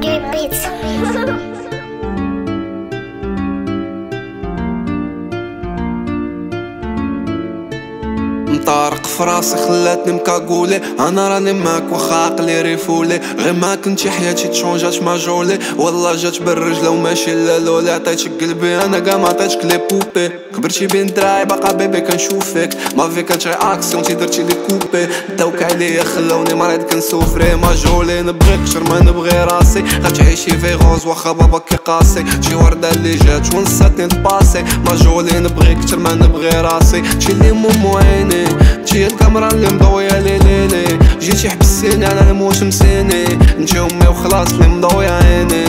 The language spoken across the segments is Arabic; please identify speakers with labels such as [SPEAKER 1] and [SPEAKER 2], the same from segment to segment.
[SPEAKER 1] Great beats.
[SPEAKER 2] مطارق فراسي خلاتني مكاقولي، انا راني معاك واخا عقلي ريفولي. غير ما كنتي حياتي تشونجات ماجولي، والله جات بالرجله وماشي لا لولي. عطيتك قلبي انا كاع ما عطيتك لي بوبي، كبرتي بين دراعي باقا بيبي كنشوفك. ما في كانت غير اكسيون تي درتي لي كوبي، داوك عليا خلوني مريض كنسوفري. ماجولي نبغيك كتر ما نبغي راسي، غتعيشي في غوز واخا بابا كي قاسي. شي ورده اللي جات ونساتني تباسي. ماجولي نبغيك كتر ما نبغي راسي، تشي اللي مومو عيني، تشي الكاميرا اللي مضويه ليلي. جيتي حبسيني على الموت مسيني، انتي امي وخلاص اللي مضويه عيني.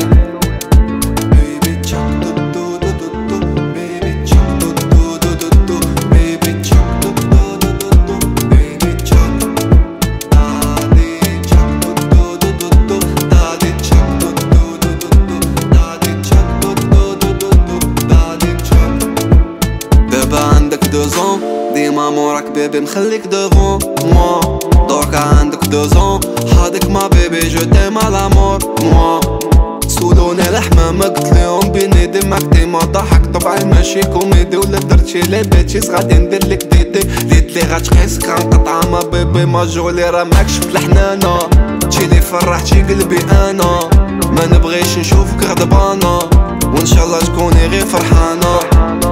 [SPEAKER 2] عندك دوزون ديما موراك بيبي مخليك دوفون موا. دوكا عندك دوزون حاضك ما بيبي جو تيم على مور موا. سولوني الحمام قتليهم بيني ديما كديما ضحك طبعي ماشي كوميدي. ولا درتي لي بيتيس غادي نديرلك ديدي، ليدلي غتقيسك غنقطع ما بيبي. ماجولي راه ماكش بالحنانة، تشي لي فرحتي قلبي انا. ما نبغيش نشوفك غضبانة، وان شاء الله تكوني غير فرحانة.